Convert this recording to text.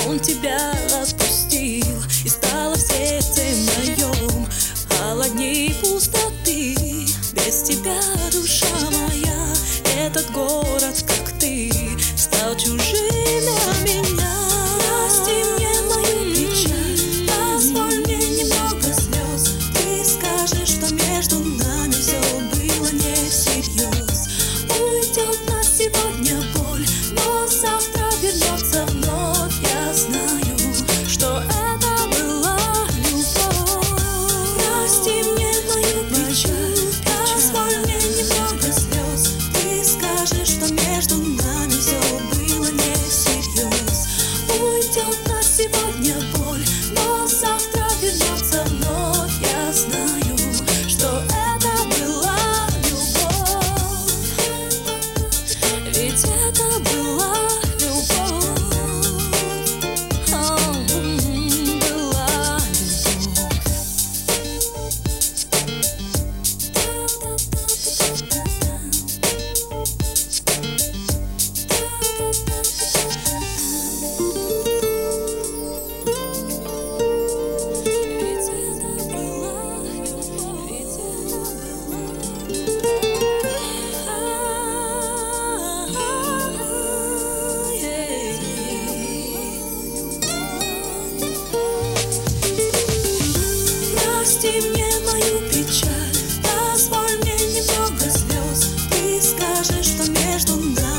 Он тебя отпустил, и стало в сердце моем холодней пустоты. Без тебя, душа моя, этот город, как ты, стал чужим для меня. Прости мне мою печаль, позволь мне немного слез. Ты скажешь, что между нами все было не всерьез. Уйдет на сегодня боль, но завтра вернется вновь. Я знаю, что это была любовь. Прости мне мою печаль, позволь мне немного слез. Ты скажешь, что между нами все было не всерьез. Уйдет на сегодня боль, но завтра вернется вновь. Я знаю, что это была любовь. Ведь это была любовь. Была Прости мне мою печаль, позволь мне немного слез. Ты скажешь, что между нами